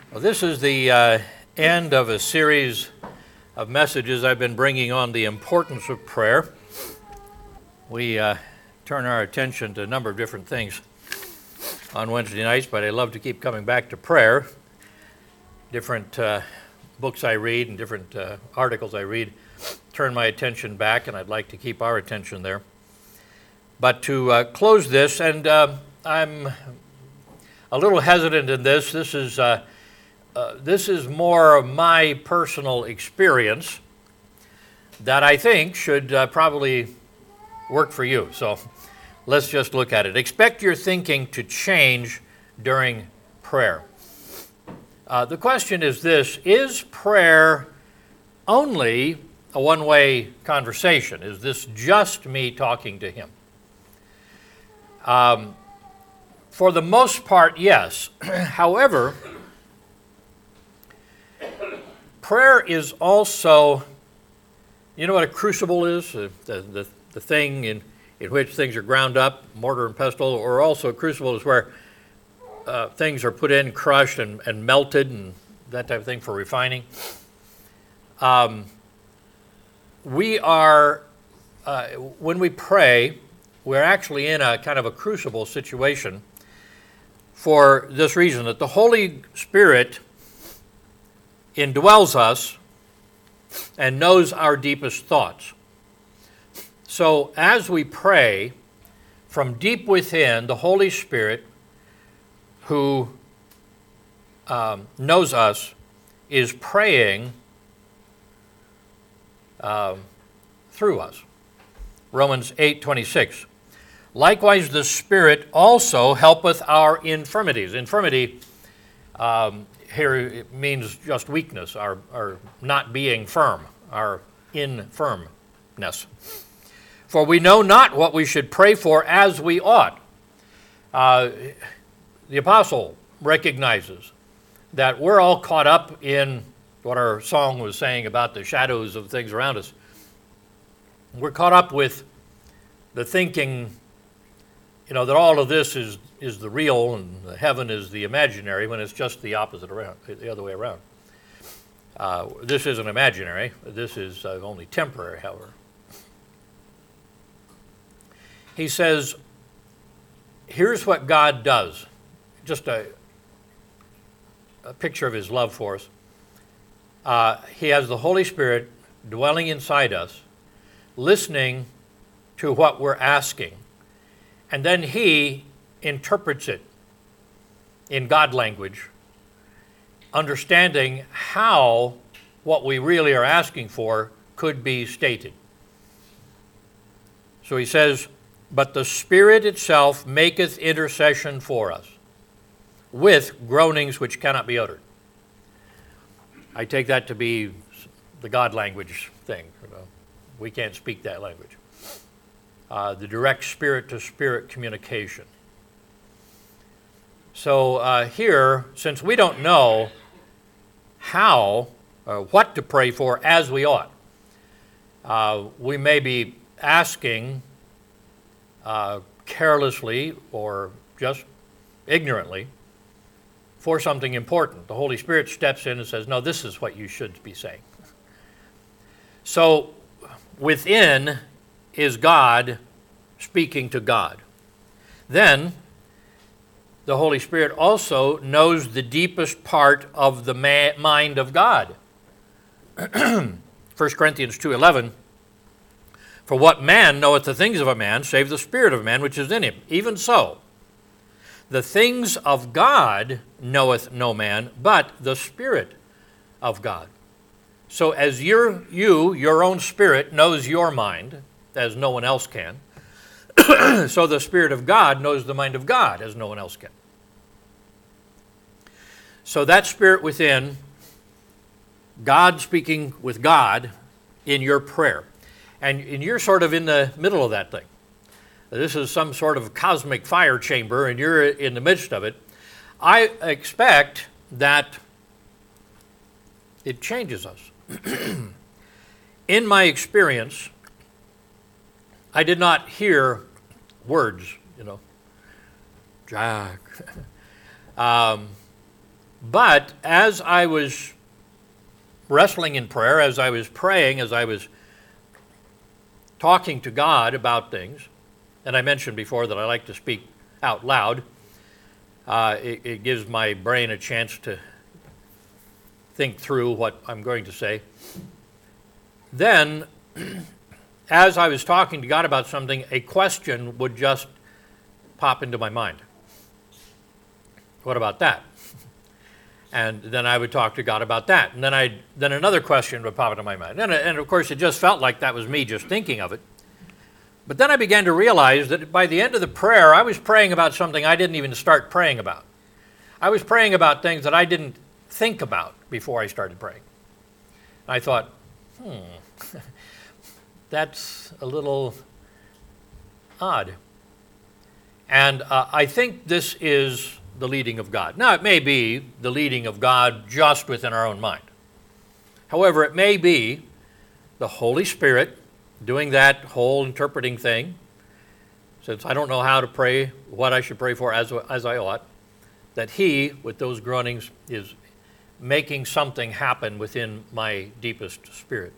Well, this is the end of a series of messages I've been bringing on the importance of prayer. We turn our attention to a number of different things on Wednesday nights, but I love to keep coming back to prayer. Different books I read and different articles I read turn my attention back, and I'd like to keep our attention there. But to close this, and I'm a little hesitant in this. This is more of my personal experience that I think should probably work for you. So let's just look at it. Expect your thinking to change during prayer. The question is this: is prayer only a one-way conversation? Is this just me talking to him? For the most part, yes. However, prayer is also, you know what a crucible is? The thing in which things are ground up, mortar and pestle, or also a crucible is where things are put in, crushed, and melted, and that type of thing for refining. We are, when we pray, we're actually in a kind of a crucible situation for this reason, that the Holy Spirit indwells us and knows our deepest thoughts. So as we pray, from deep within, the Holy Spirit, who knows us, is praying through us. Romans 8:26. Likewise, the Spirit also helpeth our infirmities. Infirmity here it means just weakness, our not being firm, our infirmness. For we know not what we should pray for as we ought. The apostle recognizes that we're all caught up in what our song was saying about the shadows of things around us. We're caught up with the thinking, that all of this is the real and the heaven is the imaginary, when it's just the opposite around, the other way around. This isn't imaginary. This is only temporary, however. He says, here's what God does. Just a picture of his love for us. He has the Holy Spirit dwelling inside us, listening to what we're asking, and then he interprets it in God language, understanding how what we really are asking for could be stated. So he says, but the Spirit itself maketh intercession for us, with groanings which cannot be uttered. I take that to be the God language thing. We can't speak that language. The direct spirit-to-spirit communication. So here, since we don't know how, what to pray for as we ought, we may be asking carelessly or just ignorantly for something important. The Holy Spirit steps in and says, no, this is what you should be saying. So within is God speaking to God. Then the Holy Spirit also knows the deepest part of the mind of God. 1 Corinthians 2:11, for what man knoweth the things of a man, save the spirit of man which is in him? Even so, the things of God knoweth no man, but the Spirit of God. So as your own spirit knows your mind, as no one else can, so the Spirit of God knows the mind of God, as no one else can. So that spirit within, God speaking with God in your prayer. And you're sort of in the middle of that thing. This is some sort of cosmic fire chamber, and you're in the midst of it. I expect that it changes us. In my experience, I did not hear words, Jack. But as I was wrestling in prayer, as I was praying, as I was talking to God about things, and I mentioned before that I like to speak out loud, it gives my brain a chance to think through what I'm going to say. Then, as I was talking to God about something, a question would just pop into my mind. What about that? And then I would talk to God about that. And then another question would pop into my mind. And of course, it just felt like that was me just thinking of it. But then I began to realize that by the end of the prayer, I was praying about something I didn't even start praying about. I was praying about things that I didn't think about before I started praying. And I thought, that's a little odd. And I think this is the leading of God. Now, it may be the leading of God just within our own mind. However, it may be the Holy Spirit doing that whole interpreting thing, since I don't know how to pray, what I should pray for as I ought, that He, with those groanings, is making something happen within my deepest spirit.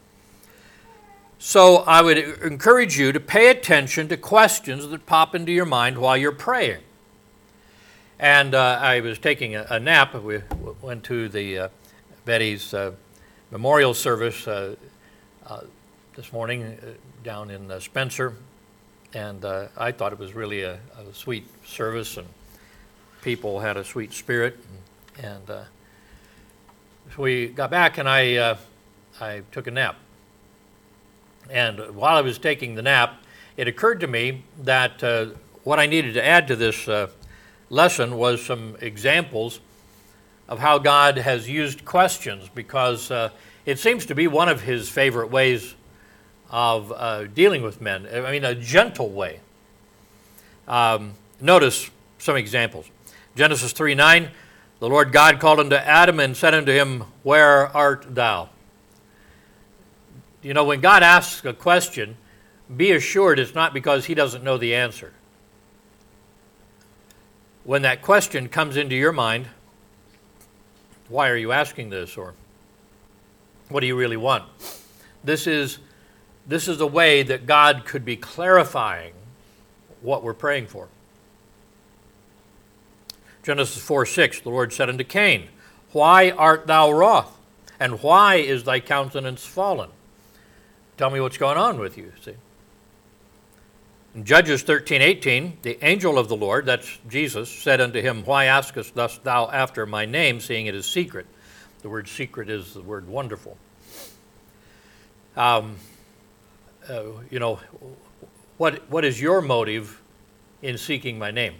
So I would encourage you to pay attention to questions that pop into your mind while you're praying. And I was taking a nap. We went to the Betty's memorial service this morning down in Spencer, and I thought it was really a sweet service, and people had a sweet spirit. And so we got back, and I took a nap. And while I was taking the nap, it occurred to me that what I needed to add to this lesson was some examples of how God has used questions, because it seems to be one of His favorite ways of dealing with men. I mean, a gentle way. Notice some examples. Genesis 3:9, the Lord God called unto Adam and said unto him, Where art thou? You know, when God asks a question, be assured it's not because He doesn't know the answer. When that question comes into your mind, why are you asking this? Or what do you really want? This is a way that God could be clarifying what we're praying for. Genesis 4:6, the Lord said unto Cain, Why art thou wroth? And why is thy countenance fallen? Tell me what's going on with you, see. In Judges 13:18, the angel of the Lord, that's Jesus, said unto him, Why askest thou after my name, seeing it is secret? The word secret is the word wonderful. You know, what is your motive in seeking my name?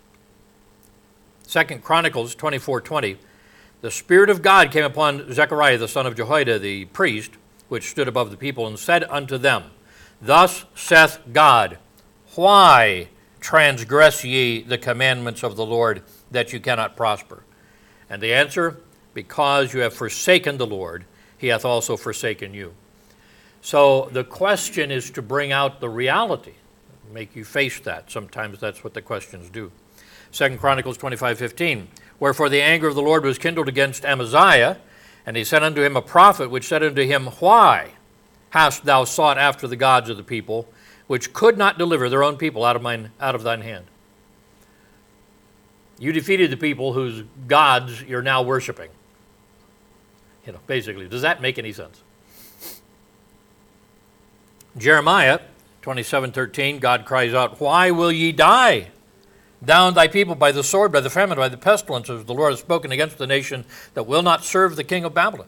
2 Chronicles 24:20, the Spirit of God came upon Zechariah, the son of Jehoiada, the priest, which stood above the people, and said unto them, Thus saith God, Why transgress ye the commandments of the Lord, that you cannot prosper? And the answer, Because you have forsaken the Lord, He hath also forsaken you. So the question is to bring out the reality, make you face that. Sometimes that's what the questions do. 2 Chronicles 25:15, Wherefore the anger of the Lord was kindled against Amaziah, and he sent unto him a prophet, which said unto him, Why hast thou sought after the gods of the people, which could not deliver their own people out of thine hand? You defeated the people whose gods you're now worshiping. You know, basically, does that make any sense? Jeremiah 27:13, God cries out, Why will ye die? Down thy people by the sword, by the famine, by the pestilence, as the Lord has spoken against the nation that will not serve the king of Babylon.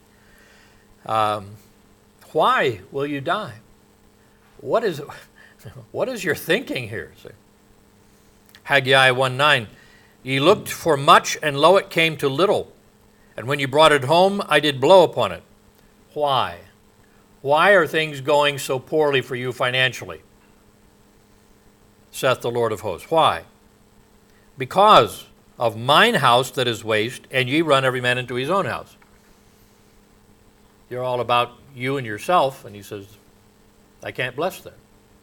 Why will you die? What is your thinking here? See? Haggai 1:9, Ye looked for much, and lo, it came to little. And when you brought it home, I did blow upon it. Why? Why are things going so poorly for you financially? Saith the Lord of hosts. Why? Because of mine house that is waste, and ye run every man into his own house. You're all about you and yourself, and he says, I can't bless that.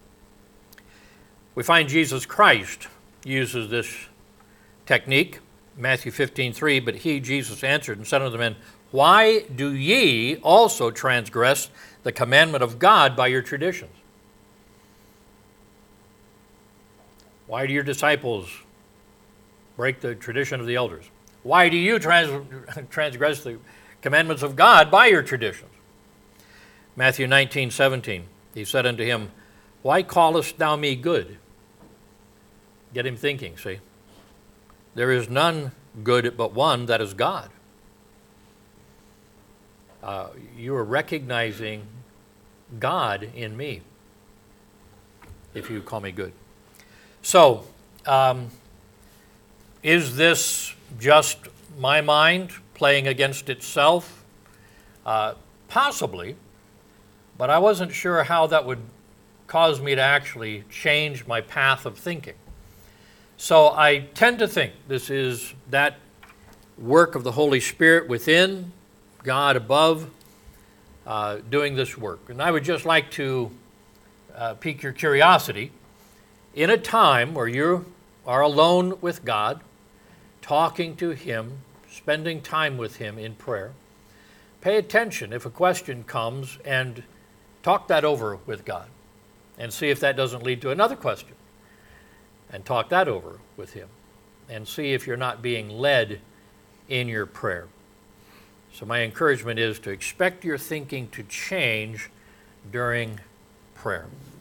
We find Jesus Christ uses this technique Matthew 15:3, but he, Jesus, answered and said unto the men, why do ye also transgress the commandment of God by your traditions? Why do your disciples break the tradition of the elders? Why do you transgress the commandments of God by your traditions? Matthew 19:17, he said unto him, why callest thou me good? Get him thinking, see. There is none good but one, that is God. You are recognizing God in me if you call me good. So, is this just my mind playing against itself? Possibly, but I wasn't sure how that would cause me to actually change my path of thinking. So I tend to think this is that work of the Holy Spirit within, God above, doing this work. And I would just like to pique your curiosity. In a time where you are alone with God, talking to Him, spending time with Him in prayer, pay attention if a question comes and talk that over with God and see if that doesn't lead to another question and talk that over with Him and see if you're not being led in your prayer. So my encouragement is to expect your thinking to change during prayer.